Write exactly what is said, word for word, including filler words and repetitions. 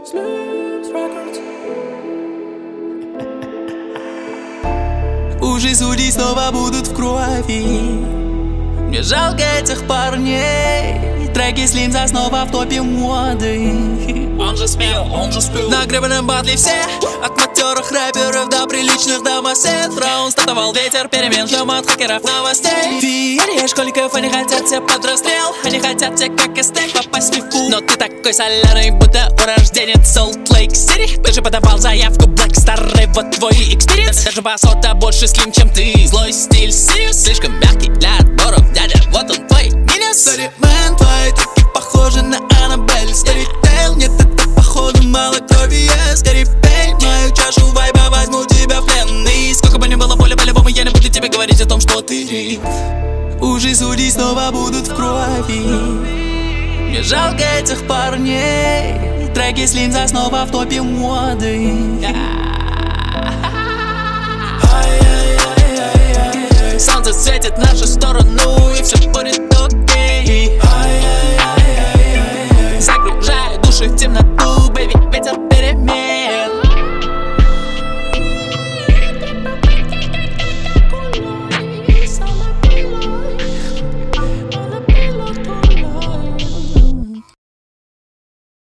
Уже судьи снова будут в крови. Мне жалко этих парней. Треки Слимза снова в топе моды. Он же спел, он же спел. На гребаном батле все, от матерых рэперов до приличных домосед. Раунд стартовал, ветер перемен, ждем от хакеров новостей. Феерия школьников, они хотят тебя под расстрел. Они хотят тебя как эстек попасть в фифу. Но ты такой соляный, будто урожденец Солт-Лейк-Сити. Ты же подавал заявку Black Star, вот твой экспириенс. Даже басота больше слим, чем ты. Злой стиль Сириус, слишком мягкий для отборов, дядя, вот он твой минус. Sorry, man, твои треки похожи на Аннабель. Старитейл, нет, это походу мало крови есть. Скорее пей мою чашу вайба, возьму тебя в плен. И сколько бы ни было боли, по-любому я не буду тебе говорить о том, что ты риф. Уже судьи снова будут в крови. Мне жалко этих парней. Треки Слимза снова в топе моды. Солнце светит на